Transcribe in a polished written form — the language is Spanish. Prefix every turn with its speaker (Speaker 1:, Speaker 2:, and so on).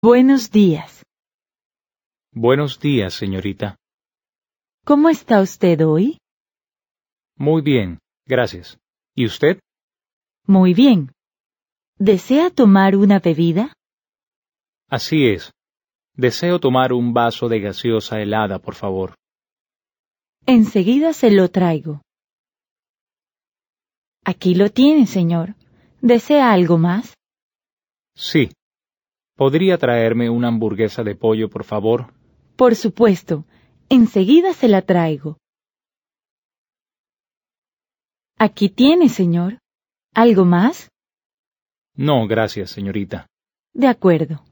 Speaker 1: Buenos días.
Speaker 2: Buenos días, señorita.
Speaker 1: ¿Cómo está usted hoy?
Speaker 2: Muy bien, gracias. ¿Y usted?
Speaker 1: Muy bien. ¿Desea tomar una bebida?
Speaker 2: Así es. Deseo tomar un vaso de gaseosa helada, por favor.
Speaker 1: Enseguida se lo traigo. Aquí lo tiene, señor. ¿Desea algo más?
Speaker 2: Sí. ¿Podría traerme una hamburguesa de pollo, por favor?
Speaker 1: Por supuesto. Enseguida se la traigo. Aquí tiene, señor. ¿Algo más?
Speaker 2: No, gracias, señorita.
Speaker 1: De acuerdo.